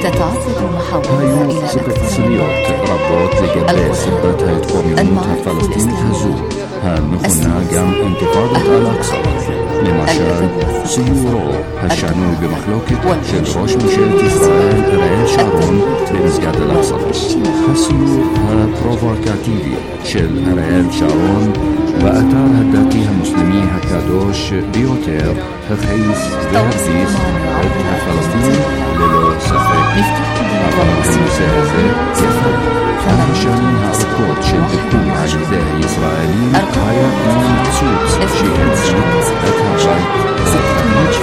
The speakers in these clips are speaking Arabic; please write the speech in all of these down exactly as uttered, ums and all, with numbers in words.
تتعدد المحاور هايو إلى سبت أكثر سليوت ربوت لقبل سبت هاي تقومينوت فلسطين هزو هالنخنا قام انتفاضة الأقصى لمشان سيورو هالشانو بمخلوكة شل روش مشيلة إسرائيل أريل شارون بمسجد الأقصى هالسيور هالبروفوكاتيفي شل أريل شارون وأتار هداكي المسلمي هكادوش بيوتير هخيس بهرسيس عدها فلسطين للو سفك المساعدة يفرق هالشانين هالركوت شل بكوي عجزاه إسرائيلين هايا من مقصود شيء هدسي هكا رايت سفرمج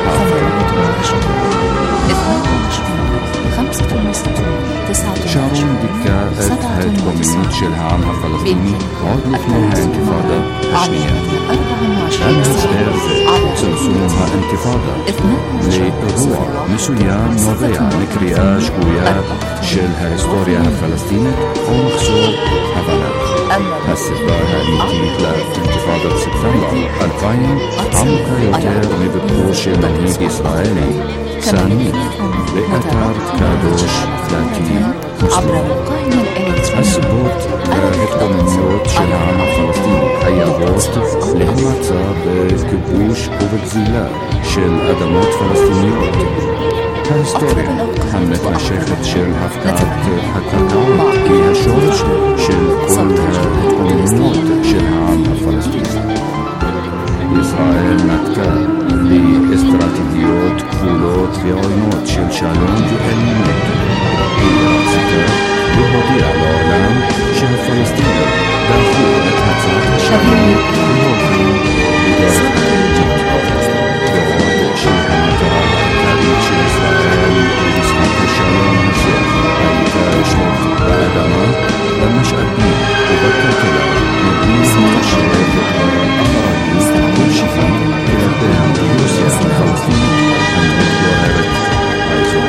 شارون دكا هاي كومينيت شل هام هالفلسطيني عود لفنها انتفاضة هشنية أنا هزبير سنسومها انتفاضة لروع مسويان نوفيا نكريا شكويا شل هايستوريا هالفلسطيني ومخصوب هبانا هالسبا هالميتيت لانتفاضة سبتمبر ألفين عمقا يوتير مبكور شل منهيج إسرائيلي ثانيا لأتار كادوش ثلاثين مسلم السبوت هكتو من صوت شل عام الفلسطيني هيا بوت لهمتا بكبوش وبتزيلا شل أدموت فلسطينيوت هالستوريا همت مشيخة شل هفتات حكاكاوت فيها شورش شل كل هكتو من موت شل عام الفلسطيني إسرائيل نكتا لاستراتيجيات كفولات ועוינות של שלום ואלימות. היא רצתה להודיע לעולם שהפלסטינים דחו את הצעת השלום והולכים בדרך פוליטית. בעוד שהמטרה העיקרית של ישראל במשחק השלום הזה הייתה לשלוט באדמה, במשאבים ובכלכלה מבלי להתחשב באחריות ולשוויון כלפי רוסיה הפלסטינית המתגוררת באזור.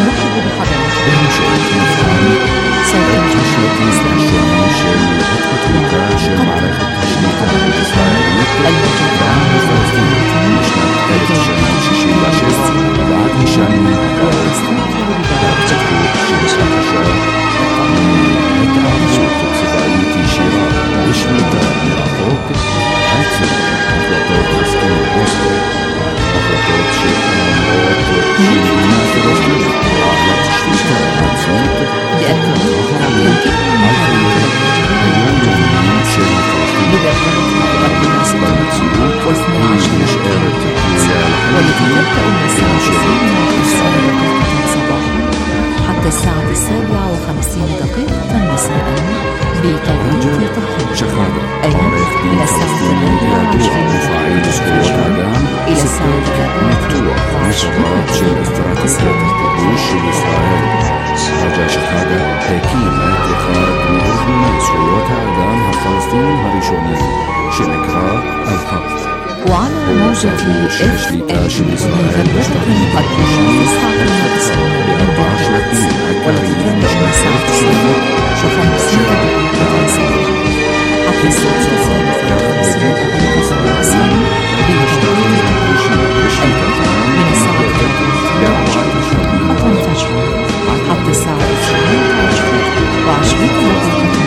בהמשך נבחן את השלטים השונים של התפתחותה של מערכת השליטה הישראלית בעם הפלסטיני משנת אלף תשע מאות שישים ושבע ועד השנים הבאות בהתפתחות של בקשה מהתאמצות צבאית ישירה ושליטה מרחוק עצם החלטות הסכם אוסלו, החלטות שאומרות שמדינה פלסטינית בעלת שליטה עצמית אחראית על חיי היום-יומיים של הפלסטינים. במציאות היא נשארת תלויה לחלוטין בממשלת ישראל. حتى الساعة السابعة وخمسين دقيقة مساء بتوقيت طهران، أي إلى الساعة الثانية مفاعيل زكوة آدم إلى الساعة الرابعة مفتوح نشرات של استراتيجية הכיבוש של ישראל. רג'ה שחאדה הקימה את אחד מארגוני זכויות האדם הפלסטינים הראשונים שנקרא אל-חאק. وعلى موجة השליטה של ישראל בשטחים הכבושים התפתחה בארבעה שלבים עיקריים משנת ציונות שחמסים לעצמם. הכניסות יחד בבית הישראלים בשטחים הכבושים ושליטתם בארבעת השלבים حتى الساعة الثانية وعشرين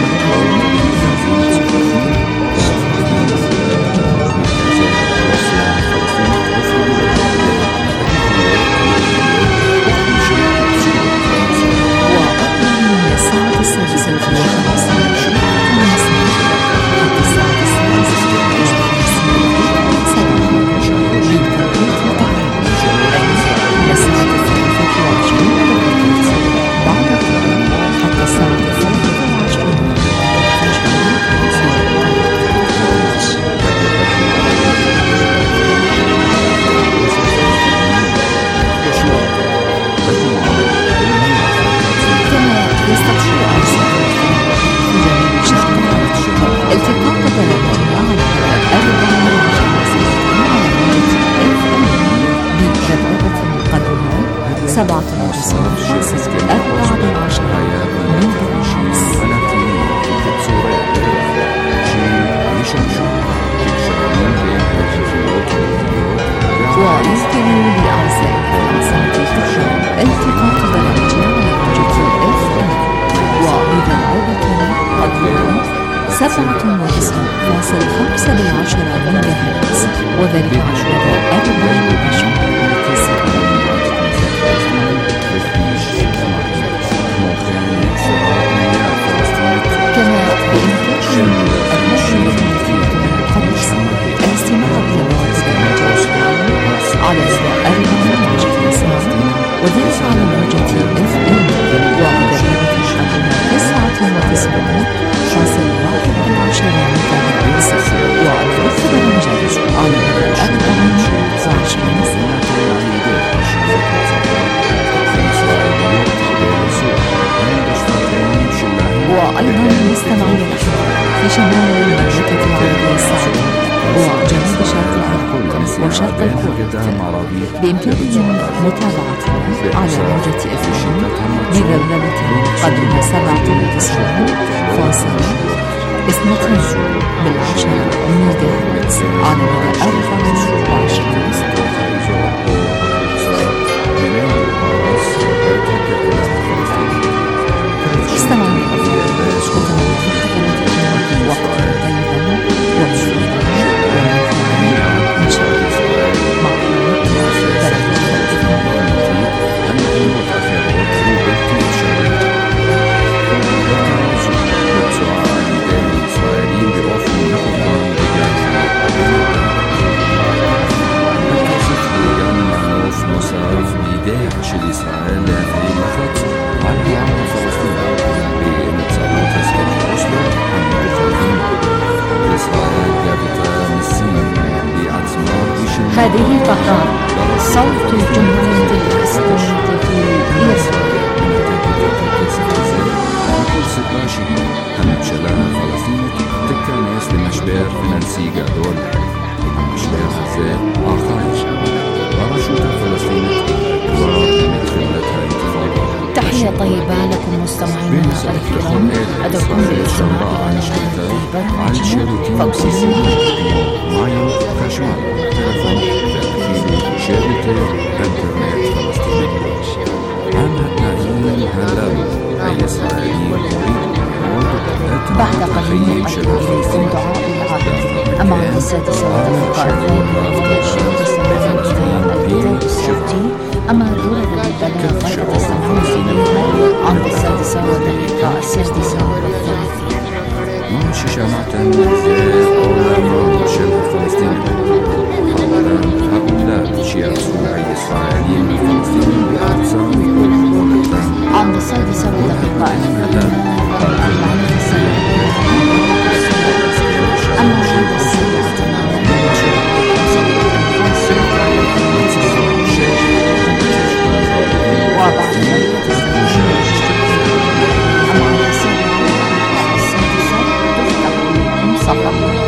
سبعة وعشرين أربعة عشر ويمكن لأعزائي التقاط درجة سبعة وتسعون فاصل خمسة بالعشرة ميجا هرتز، وذلك على مدى أربع وعشرين ساعة. كما بإمكانكم الرجل القدس الاستماع لبرامج الراديو على مدى أربع وعشرين ساعة، وذلك على موجة اف ام ومدربة الشبكة تسعة وتسعون فاصل واحد بالعشرة ميجا هرتز، وعلى بث برامج على مدى أربع وعشرين ساعة. وأيضا مستمعون في شمال المملكة العربية السعودية وجنوب شرق الأردن وشرق الكويت، بإمكانكم متابعتنا على موجة اف ام بذبذبة قدرها سبعة وتسعون فاصل اثنتين بالعشرة ميجا هرتز على مدى أربع وعشرين ساعة. استمعوا وقتا طيبا ومشروعا ومنفعا إن شاء الله مع של ישראל להביא לחץ על העם הפלסטיני באמצעות הסכמי אוסלו המתוחמים. ישראל גבתה מיסים בעצמה בשם هذه طهران صوت الجمهورية الإسلامية في إيران. בכל סיבה שהיא, הממשלה הפלסטינית תיכנס למשבר פיננסי גדול. המשבר הזה החל ברשות הפלסטינית כבר מתחילת האינתיפאדה. تحية طيبة لكم مستمعينا الكرام، أدعوكم للاستماع إلى نشرة برنامجنا فوقسية מים, חשמל, טלפון ואפילו שירותי אינטרנט פלסטיני. עם התנאים הללו הישראלים הורידו מאוד את بعد רמת قليل החיים של أقدم إليكم הפלסטינים. دعاء العرب أمام السادسة والدقائق الثانية تستمعون إلى الكتاب الصوتي أما دور البلاغ تستمعون إليها عند السادسة والدقيقة السادسة والثلاثين. מה ששמעתם זה עולמם של הפלסטינים. העולם האומלל שיצאו הישראלים הפלסטינים בארצם ובמולדתם. عند السادسة والدقيقة الثلاثين أربعين سنة. أما عند السابعة وبعد ذلك تستمعون أما عند السابعة السادسة تفتح لكم صفحة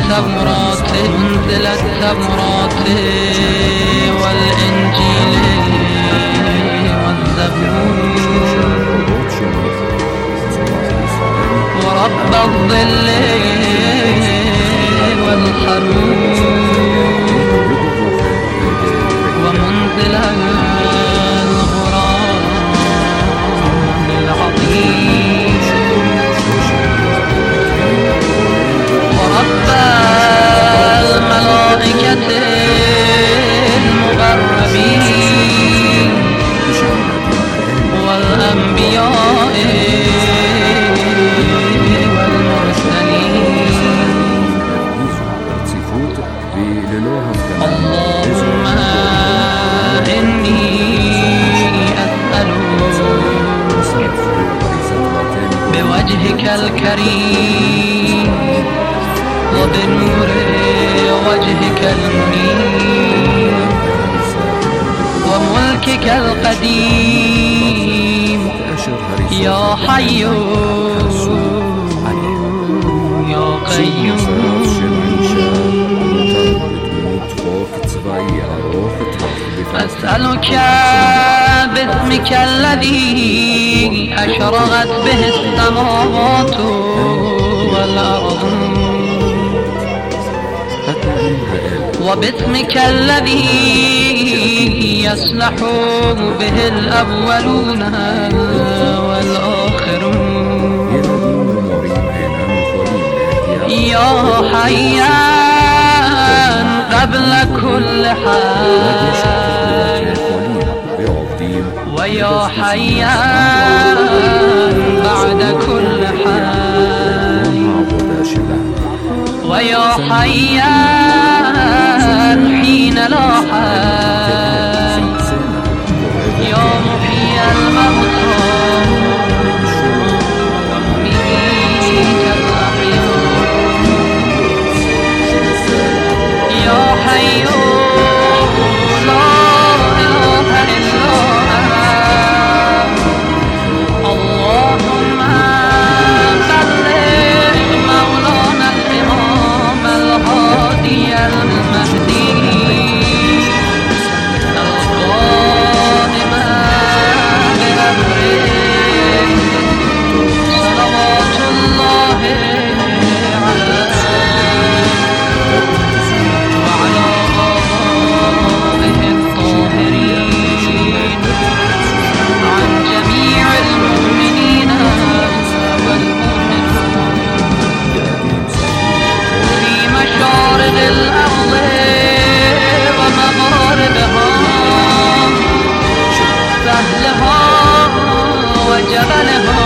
التوراة منزل التوراة والإنجيل والزبور ورب الظل والحرور ومنزل الغرام العظيم ورب الملائكة المقربين والأنبياء اللهم إني أسألك بوجهك الكريم وبنور وجهك المنير وملكك القديم يا حي يا قيوم أسألك باسمك الذي أشرقت به السماوات والأرض وباسمك الذي يصلح به الأولون والآخرون يا حيان قبل كل حي ويا حيان بعد كل حي ويا حيان حين لا حي يا محيي الموتى ومميت الأحياء يا حي لا إله إلا أنت اللهم بلغ مولانا الإمام الهادي المهدي القائم بأمره صلوات الله عليه وعلى آله الطاهرين عن جميع المؤمنين والمؤمنات في مشارق الأرض ومغاربها سهلها وجبلها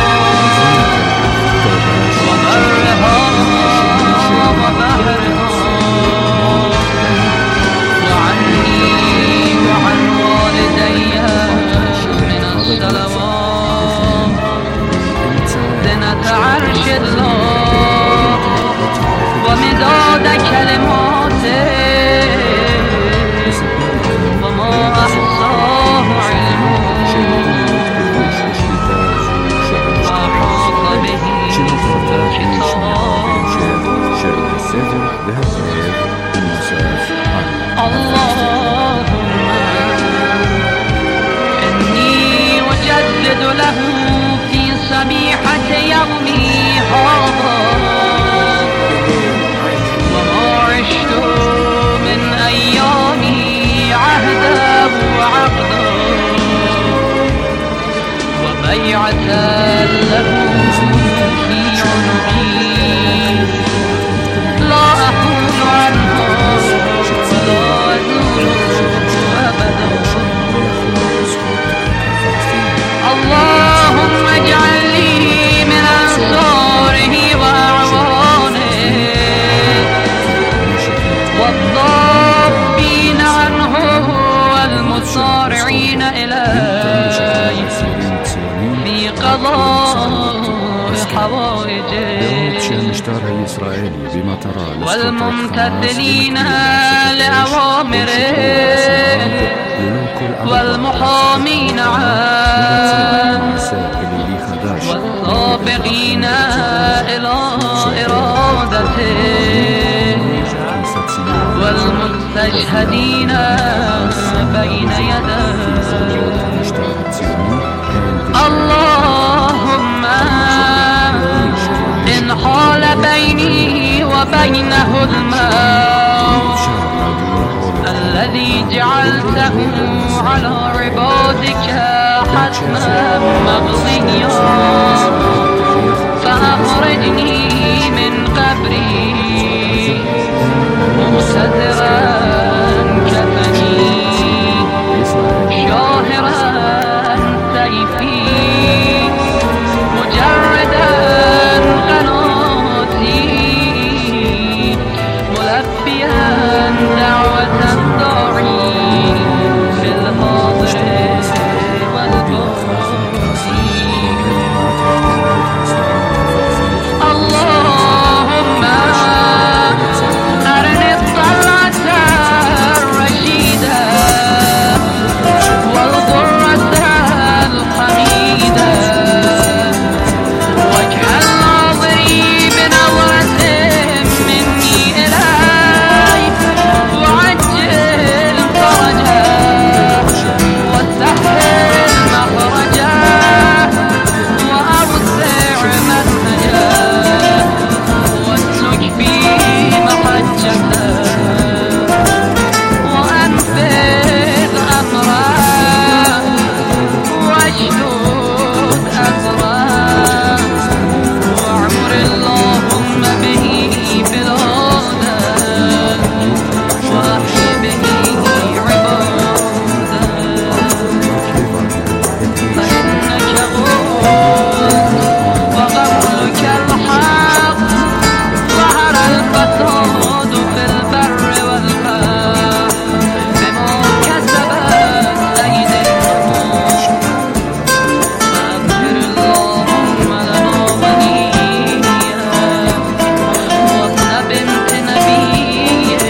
وبرها وبحرها وعني وعن والدي من الصلوات زنة عرش الله ومداد كلماته وما أحصاه علمه وأحاط به اللهم إني أجدد له في سبيحة يومي هذا وما عشت من أيامي عهدا وعقدا وبيعة له في عنقي لا أكون عنه ولا أزول أبدا اللهم اجعل لي من أنصاره وأعوانه والضابين عنه والمصارعين إليه في قضاء حوائجه والممتثلين لأوامره والمحامين عنه والسابقين إلى إرادته والمستشهدين بين يديه. اللهم إن حال بيني وبينه الموت الذي جعلته على عبادك حتما مقضيا فأخرجني من قبري مستترا كفني شاهرا سيفي مجردا قناتي ملبيا دعوة الداعي في الحاضر والباطن. اللهم أرني الطلعة الرشيدة والغرة الحميدة واجعل ناظري بنظرة مني إليك وعجل فرجا وسهل مخرجا وأوسع منهجا واسلك في محجته وأنفذ أمره واشدد أسره واعمر اللهم به بلاده واحي به عباده فإنك غفور وقولك الحق ظهر الفساد في البر والبحر بما كسبت أيدي الناس فاغفر اللهم لنا وليا وابن بنت نبيك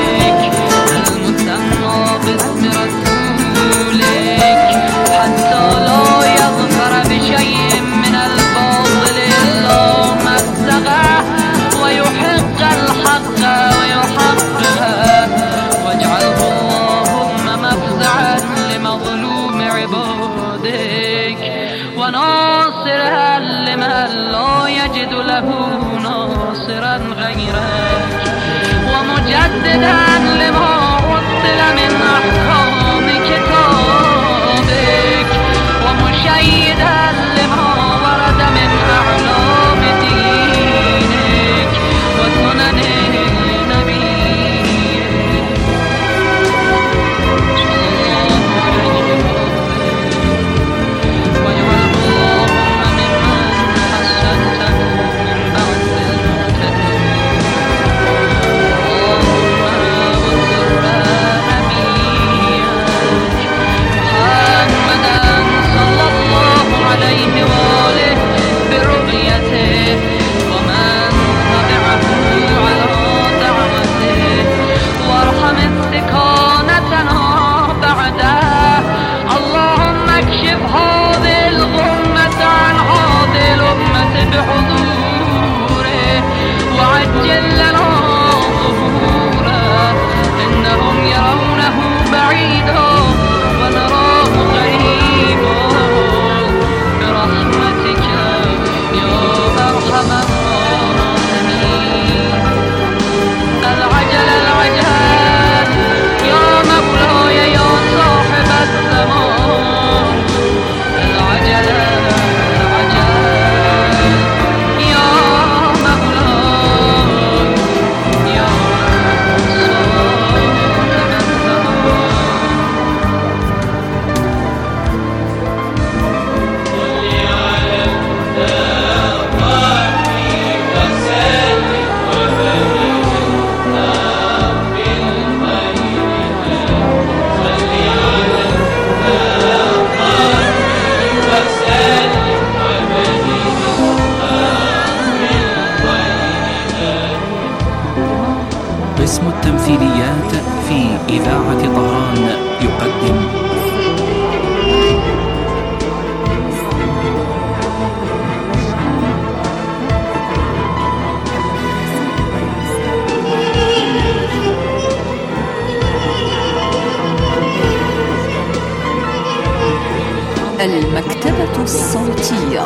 المسمى باسم رسولك حتى لا يظفر بشيء من الباطل إلا مزقه ويحق الحق ويحققه واجعله اللهم مفزعا لمظلوم عبادك وناصرا لمن لا يجد له ناصرا غيرك ومجددا لما عطل من أحكام كتابك ومشيدا لما ورد من أعلام دينك وسنن نبيك صلى الله عليه وسلم واجعله اللهم ممن حسنته من بعد المهتدين. اللهم وسر نبيك محمدا صلى الله عليه وآله برؤيته ومن تبعه على دعوته وارحم استكانتنا بعده. اللهم اكشف هذه الغمة عن هذه الأمة بحضوره وعجل لنا ظهوره إنهم يرونه بعيدا ونراه قريبا برحمتك يا أرحم الراحمين. العجل العجل يا مولاي يا صاحب الزمان العجل العجل يا مولاي يا صاحب قسم التمثيليات في إذاعة طهران يقدم المكتبة الصوتية.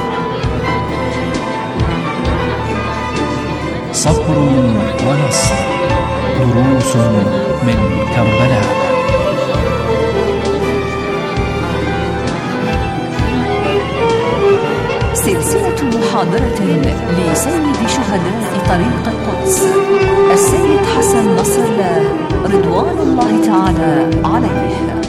صبر ونصر، دروس من كربلاء. سلسلة محاضرة لسيد شهداء طريق القدس السيد حسن نصر الله رضوان الله تعالى عليه.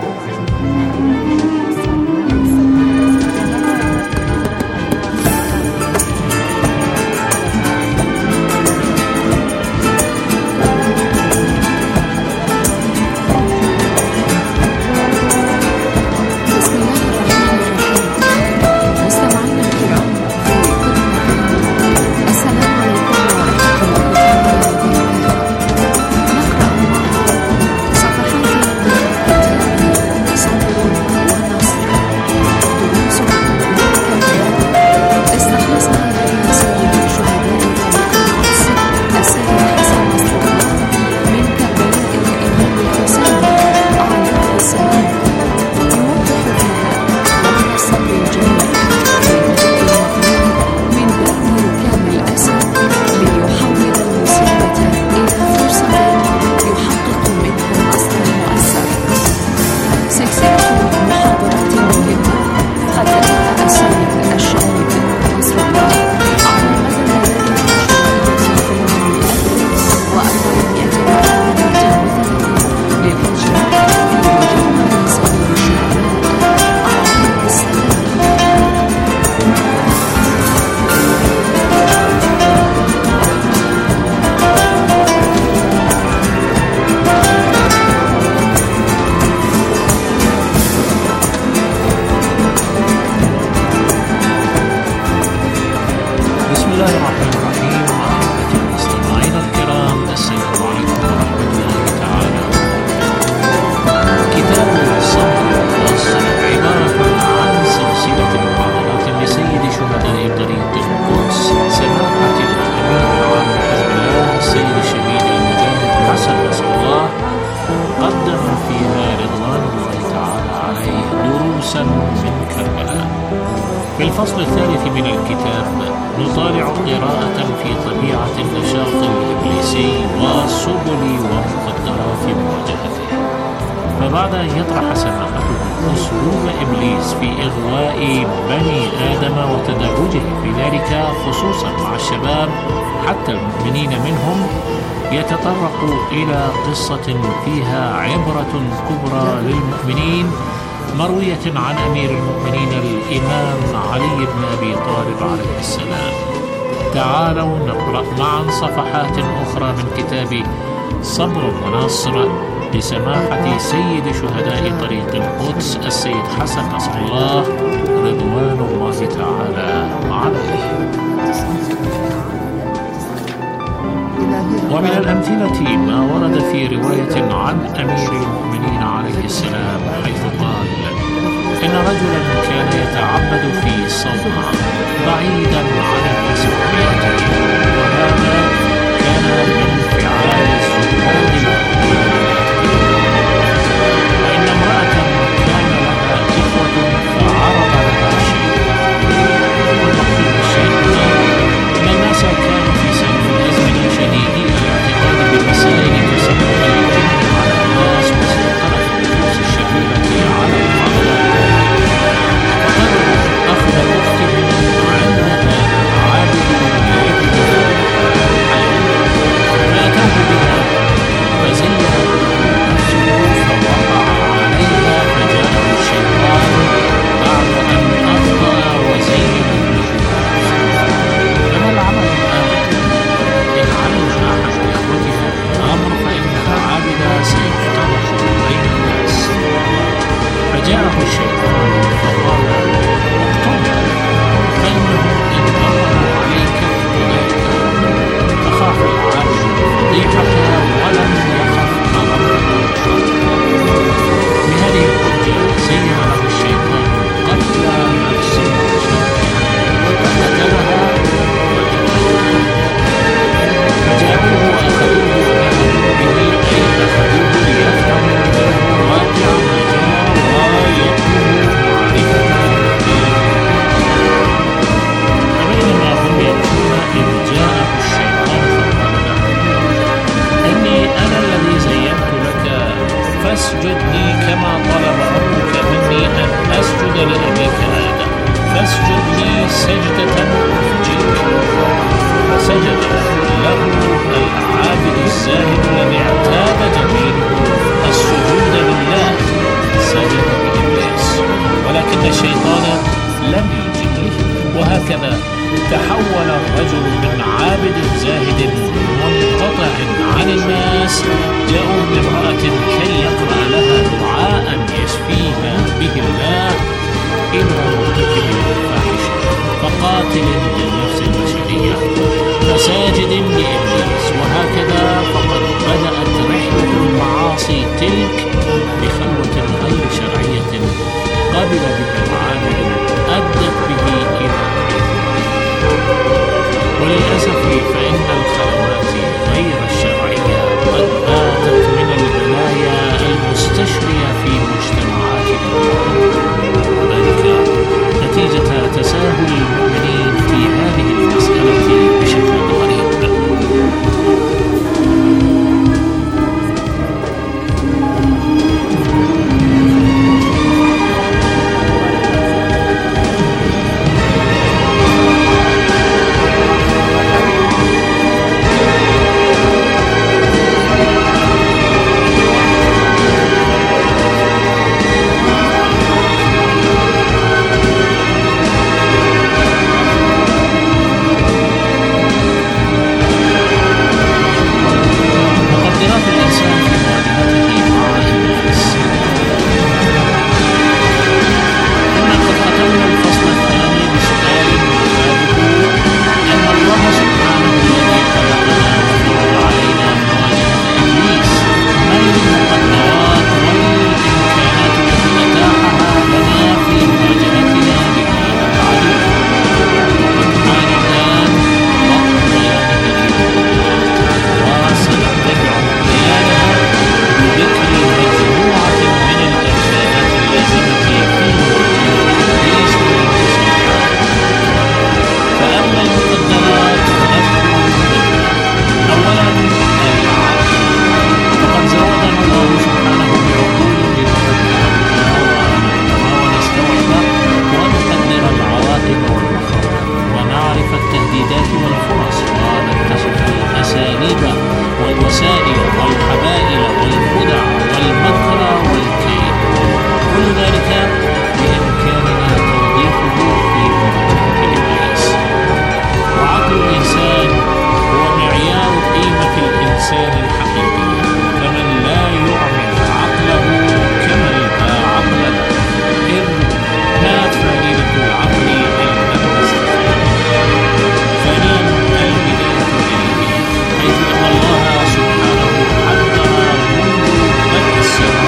في الفصل الثالث من الكتاب نطالع قراءة في طبيعة النشاط الإبليسي وسبل ومقدرات مواجهته. فبعد أن يطرح سماحته أسلوب إبليس في إغواء بني آدم وتدرجه في ذلك خصوصا مع الشباب حتى المؤمنين منهم، يتطرق إلى قصة فيها عبرة كبرى للمؤمنين مروية عن أمير المؤمنين الإمام علي بن أبي طالب عليه السلام. تعالوا نقرأ معا صفحات أخرى من كتاب صبر ونصر لسماحة سيد شهداء طريق القدس السيد حسن نصر الله رضوان الله تعالى عليه. ومن الأمثلة ما ورد في رواية عن أمير المؤمنين عليه السلام حيث قال: إن رجلا كان يتعبد في صومعة بعيدا عن الناس بحياته، وهذا كان من فعال الزهاد وإن امرأة كان لها إخوة فعرض لها شيء، والمقصود بالشيء أن الناس كانوا في سلف الأزمنة شديدي الاعتقاد بمسائل تسبب الجن على الناس وسيطرة النفوس الشريرة على القضاء، فقرروا أخذ وقتهم عندها تحول الرجل من عابد زاهد منقطع عن الناس جاءوا بامرأة كي يقرأ لها دعاء يشفيها به الله إلى مرتكب الفاحشة فقاتل للنفس البشرية فساجد لإبليس. وهكذا فقد بدأت رحلة المعاصي تلك بخلوة غير شرعية قبل بها العامل أدت به إلى وللأسف فإن الخلوات غير الشرعية قد باتت من البلايا المستشرية في مجتمعاتنا وذلك نتيجة تساهل المؤمنين في هذه المسألة بشكل غريب. حيث أن الله سبحانه حذر منذ بدء السماء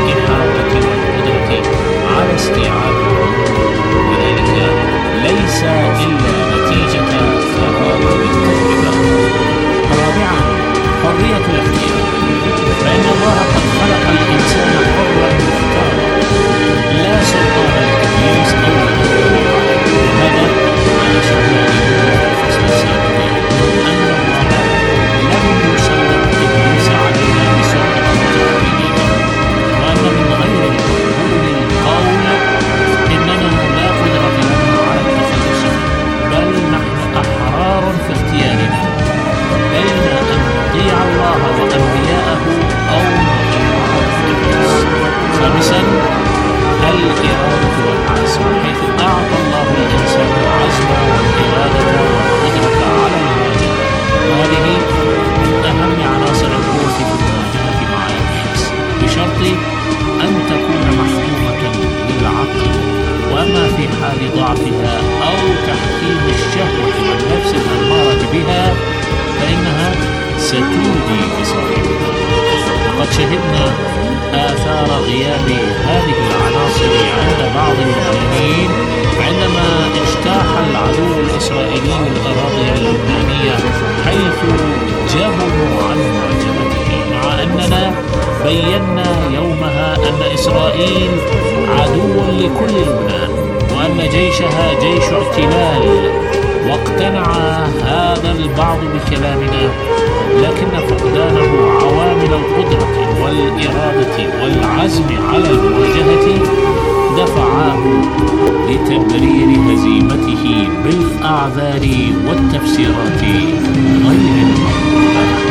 الإحاطة والقدرة على استيعاب الأمور، وذلك ليس إلا نتيجة فراغ التجربة. رابعا، حرية الاختيار، فإن الله قد خلق الإنسان حرا مختارا، لا سلطان لإبليس أو لغيره عليه. وهذا على شرعه في الفصل السابق أن الله لم يسلط إبليس علينا بسلطة تحكيمية، وأن من غير المقبول القول إننا لا قدرة لنا على التخلص منه، بل نحن أحرار في اختيارنا بين أن نطيع الله وأنبياءه أو نطيع إبليس. خامسا، الإرادة والعزم، حيث أعطى الله الإنسان العزم والإرادة والقدرة على المواجهة، وهذه من أهم عناصر القوة في المواجهة مع إبليس، بشرط أن تكون محكومة بالعقل. وأما في حال ضعفها أو تحكيم الشهوة والنفس الأمارة بها فإنها ستودي بصاحبها. وقد شهدنا آثار غياب هذه العناصر عند بعض المؤمنين عندما اجتاح العدو الإسرائيلي الأراضي اللبنانية، حيث جبنوا عن مواجهته، مع أننا بينا يومها أن إسرائيل عدو لكل لبنان وأن جيشها جيش احتلال، واقتنع هذا البعض بكلامنا، لكن فقدانه عوامل القدرة والإرادة والعزم على المواجهة دفعاه لتبرير هزيمته بالأعذار والتفسيرات غير المقبولة.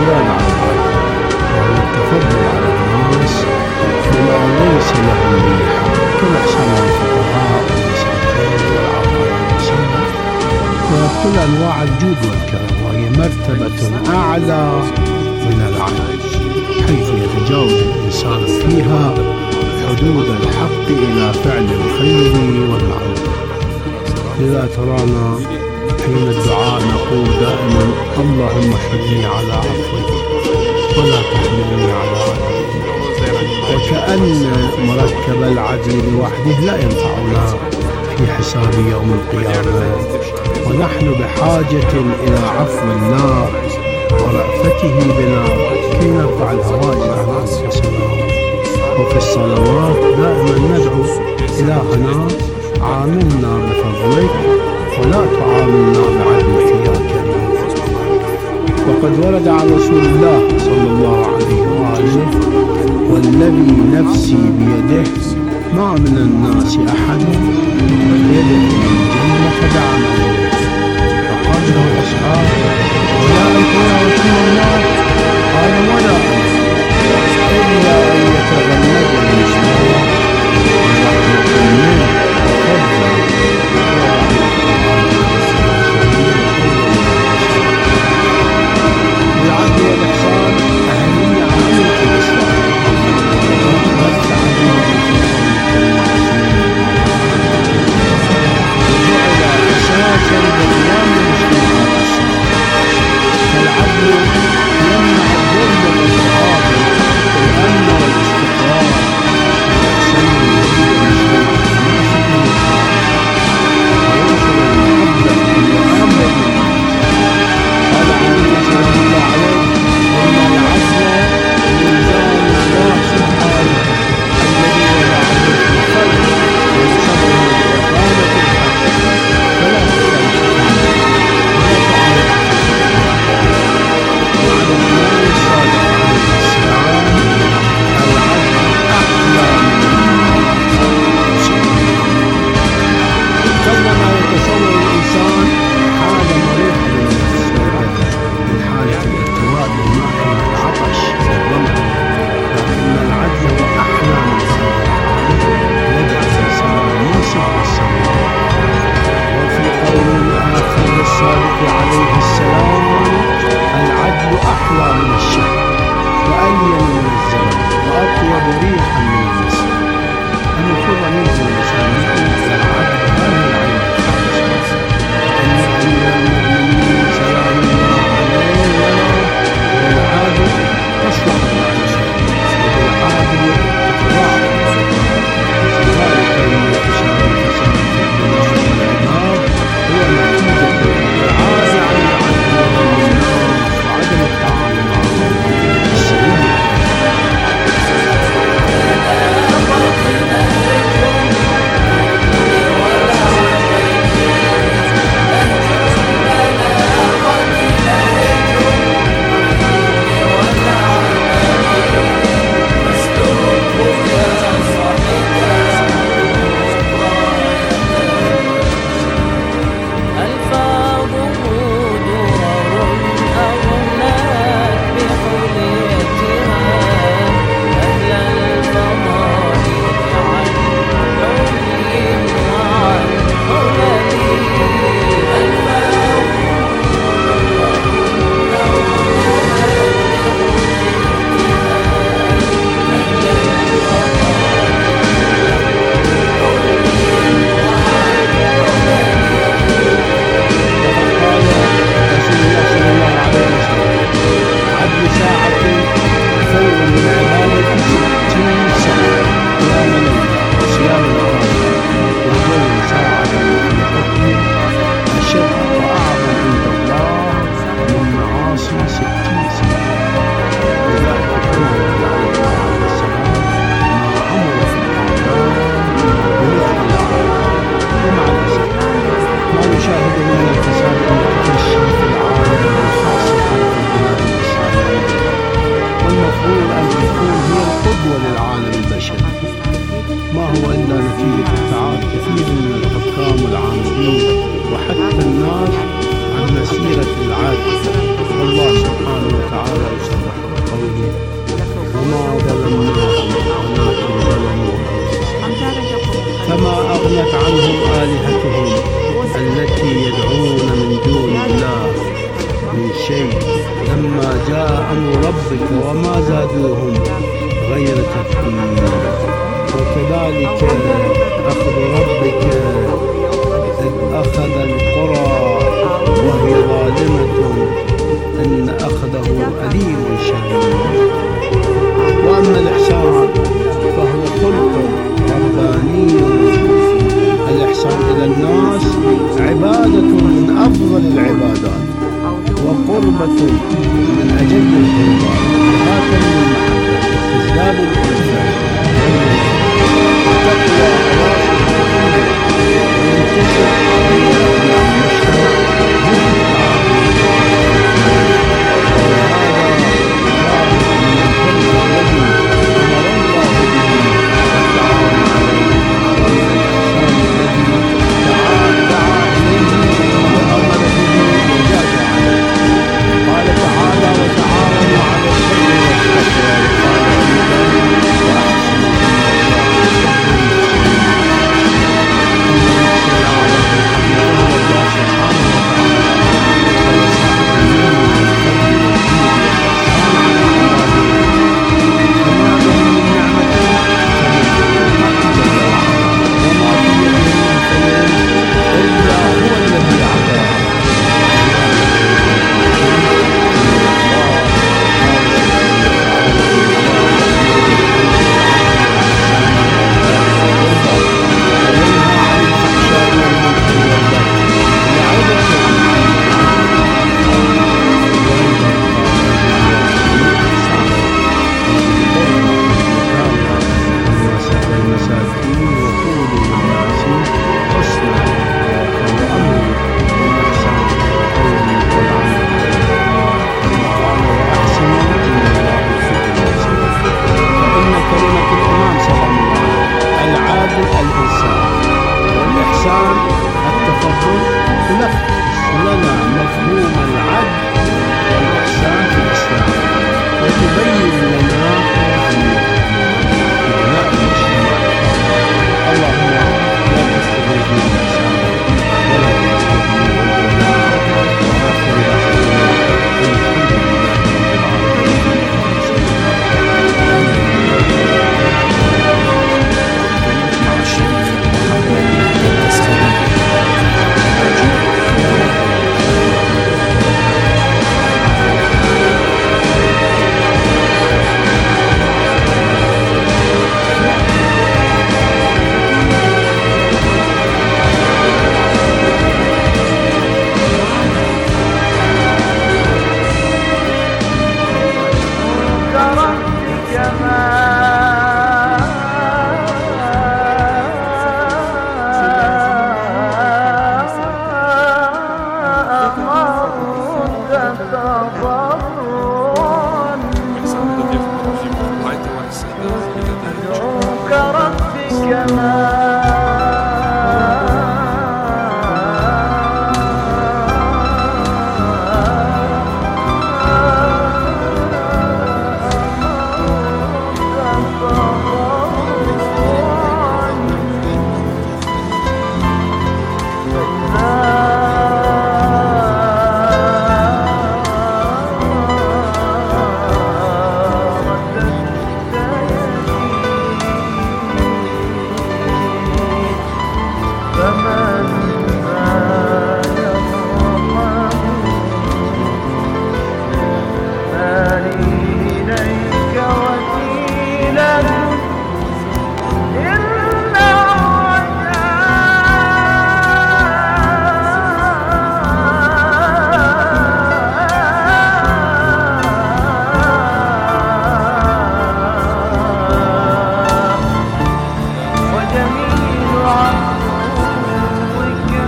الزيادة عن العدل وهو التفضل على الناس بما ليس لهم به حق كالإحسان الفقراء والمساكين والعطاء والسنة وكل أنواع الجود والكرم، وهي مرتبة أعلى من العدل حيث يتجاوز الإنسان فيها حدود الحق إلى فعل الخير والمعروف. لذا ترانا حين الدعاء نقول دائما اللهم حملني على عفوك ولا تحملني على عدلك، وكأن مركب العدل لوحده لا ينفعنا في حساب يوم القيامة، ونحن بحاجة إلى عفو الله ورأفته بنا كي نرفع الهوائج عن أنفسنا. وفي الصلوات دائما ندعو إلهنا عاملنا بفضلك ولا تعاملنا بعدلك يا كريم. وقد ورد عن رسول الله صلى الله عليه وآله والذي نفسي بيده ما من الناس أحد يدخل الجنة بعمله. فقال له الأصحاب ولا أنت يا رسول الله؟ قال ولا إلا أن يتغلب المسلمون ورحمة منه وفضل العدل والإحسان أهمية عظيمة في الإسلام، وقد تعلمنا ربك وما زادوهم غير تتبيب. وكذلك أخذ ربك إذ أخذ القرى وهي ظالمة إن أخذه أليم شديد. وأما الإحسان فهو خلق رباني. الإحسان إلى الناس عبادة من أفضل العبادات وقربة من أجل القربات، وهكذا من المحبة وتزداد الألفة وتقوى وينتشر وجميل عفوك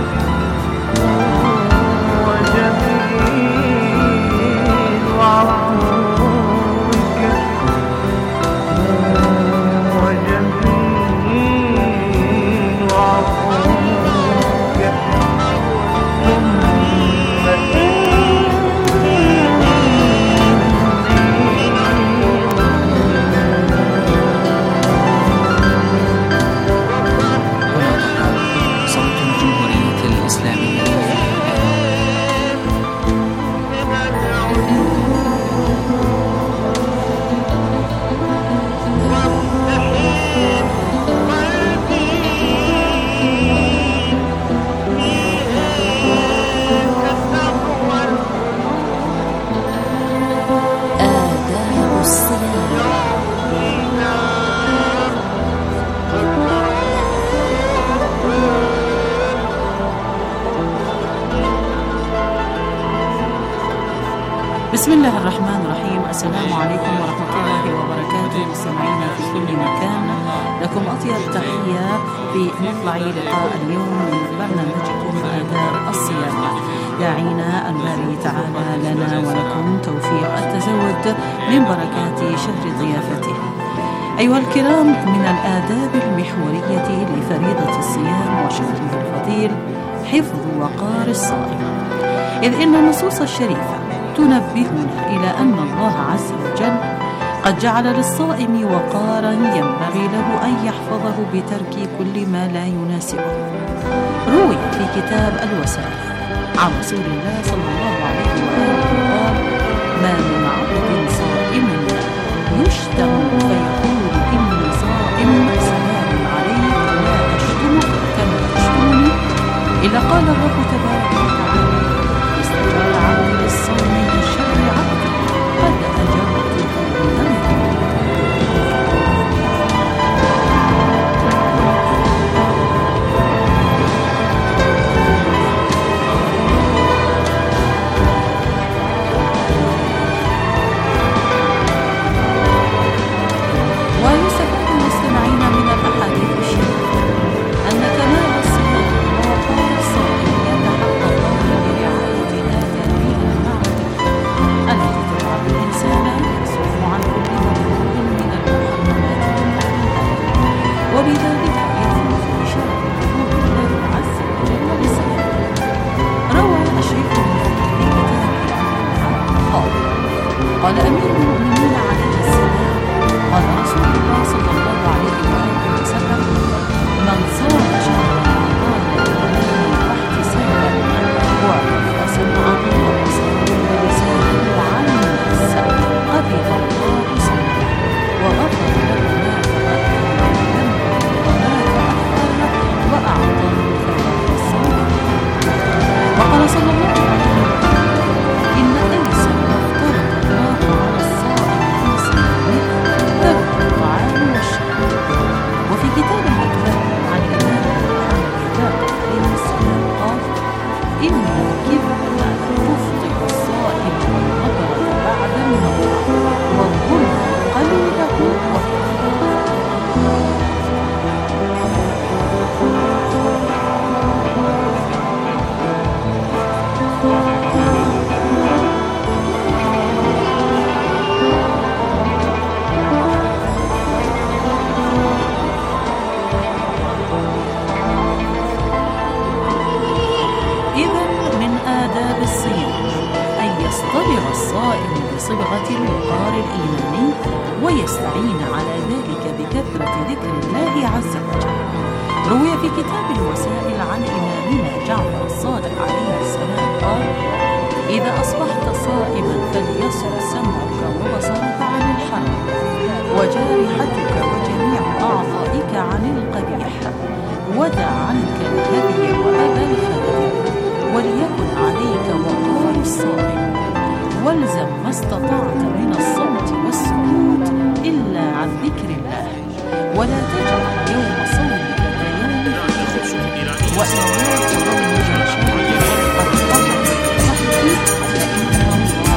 بسم الله الرحمن الرحيم. السلام عليكم ورحمة الله وبركاته مستمعينا في كل مكان، لكم أطيب تحية في مطلع لقاء اليوم من برنامجكم آداب الصيام، داعينا الباري تعالى لنا ولكم توفيق التزود من بركات شهر ضيافته. أيها الكرام، من الآداب المحورية لفريضة الصيام وشهره الفضيل حفظ وقار الصائم، إذ إن النصوص الشريفة تنبهنا إلى أن الله عز وجل قد جعل للصائم وقارا ينبغي له أن يحفظه بترك كل ما لا يناسبه. روي في كتاب الوسائل عن رسول الله صلى الله عليه وآله قال: ما من عبد صائم يشتم فيقول إني صائم سلام عليك لا أشتمك كما تشتمني، إلا قال الرب تبارك وتعالى: استجاب عبدي للصوم من شر عبدي قد أجبته ذنبه. ويستفاد المستمعين من الأحاديث الشريفة أن كمال الصيام ووقار الصائم يتحققان برعاية آدابه المعروفة التي تجعل الإنسان يصوم عن كل مكروه من المحرمات والمحرمات، وبذلك يفوز بشرف حضور الله عز وجل للصيام. روى الشيخ المفتي في كتابه قال: قال أمير المؤمنين عليه السلام: قال رسول الله صلى الله عليه وآله وسلم: من صام شهر رمضان إيمانا واحتسابا وكف سمعه وبصره ولسانه عن الناس قبل الله صومه وغفر له ما تقدم من ذنبه وما تأخر وأعطاه ثواب الصوم. وقال صلى الله عليه وسلم: إن أيسر ما افترض الله على الصائم في صيامه ترك الطعام والشراب. وفي كتاب الأكفاء عن الإمام محمد بن تحريم الصيام قال: إن الكبر تفطر الصائم والنظرة بعد النظرة والظلم قليله وكثيره. إذن من آداب الصيام أن يصطبغ الصائم بصبغة الوقار الإيماني ويستعين على ذلك بكثرة ذكر الله عز وجل. روي في كتاب الوسائل عن إمامنا جعفر الصادق عليه السلام قال: إذا أصبحت صائما فليصم سمعك وبصرك عن الحرام وجارحتك وجميع أعضائك عن القبيح، ودع عنك الهدي وأبا الخلل، وليكن عليك وقار الصائم، والزم ما استطعت من الصمت والسكوت إلا عن ذكر الله، ولا تجعل يوم صومك كيوم فطرك، وإن يوم يوم شهرك قد قطع صحتي فإن الله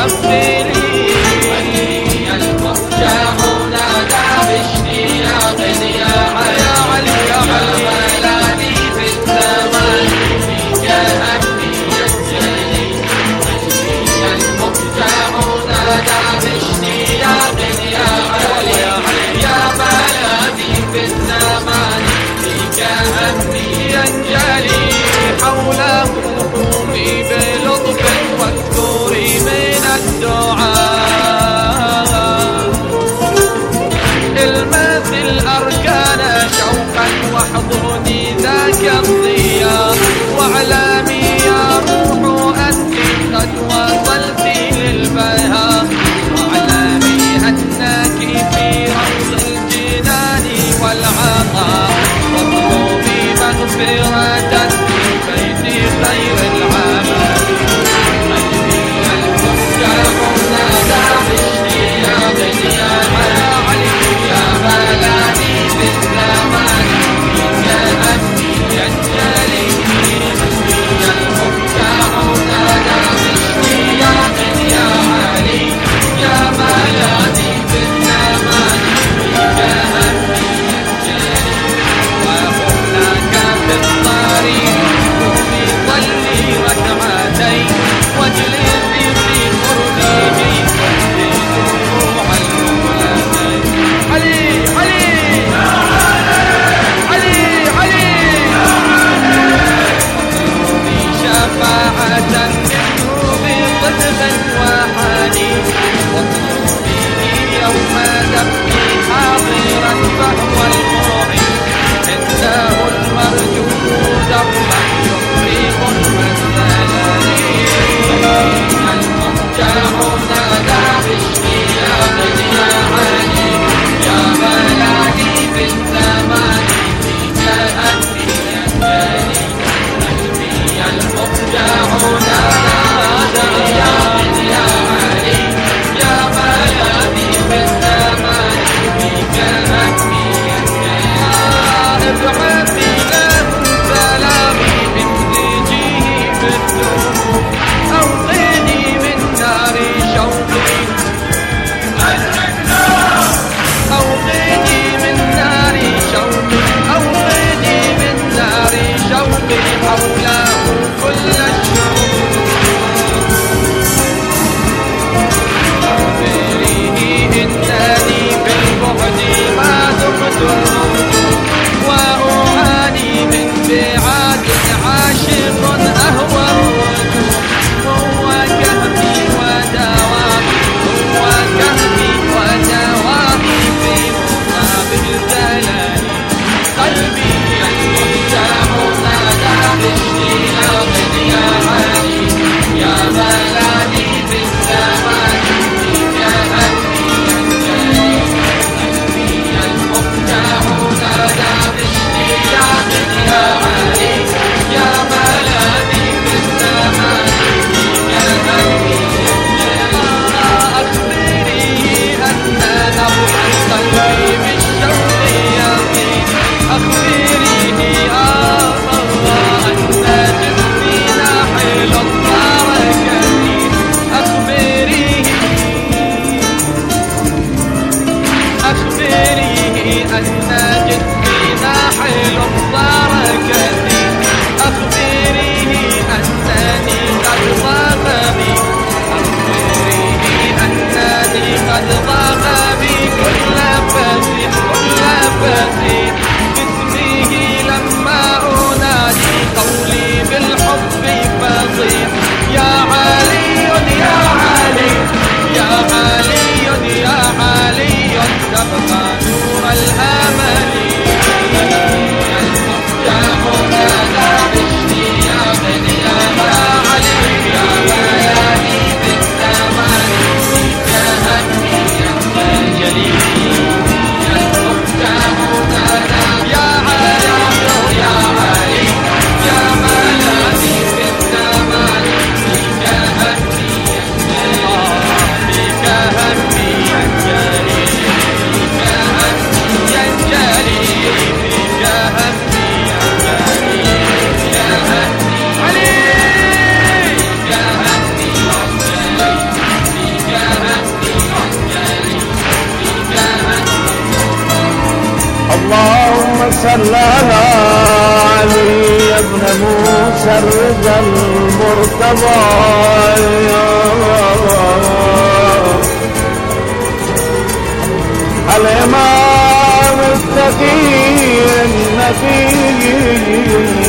عبري المرجع نادى باشتياق يا علي يا علي بلادي في الزمان فيك همي ينجلي المرجع نادى باشتياق يا علي يا علي يا بلادي في الزمان فيك همي ينجلي حوله قومي بلطف واذكري من الدعاء المثل أركان شوقا واحضني ذاك الضياء واعلمي يا روح أنت قد وصلت للبهاء واعلمي أنك في روض الجنان والعطاء واطلبي مغفرة في بيت خير العمل قلبي المرجع نادى باشتياق يا علي يا بلادي بالزمان فيك همي ينجلي قلبي المرجع نادى باشتياق يا علي يا بلادي بالزمان فيك همي ينجلي وقلناك في الطريق قومي صلي ركعتين واجلسي في قربه دموع المولدين علي علي علي علي اطلبي شفاعة منه بصدق وحنين واطلبيه يوم ذبحي حاضرا فهو المعين عنده المرجو دربا يفرغ المسلمين المرجع نادى باشتياق يا علي يا بلادي بالزمان فيك همي ينجلي قلبي المرجع نادى يا علي يا بلادي بالزمان فيك همي ينجلي ابعثي له سلامي الإمام التقي النبي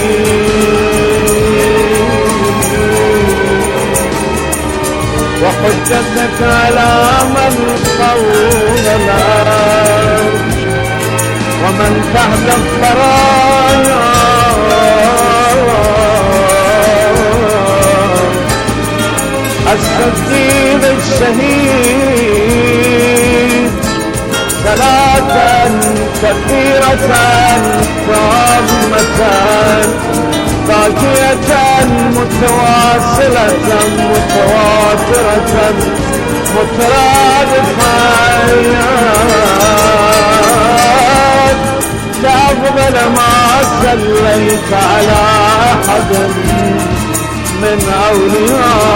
وحجتك على من قول الأرض ومن تحت الثرايا الصديق الشهيد صلاة كثيرة تامة باقية متواصلة متواترة مترادفة لا أفضل ما صليت على أحد من أولياء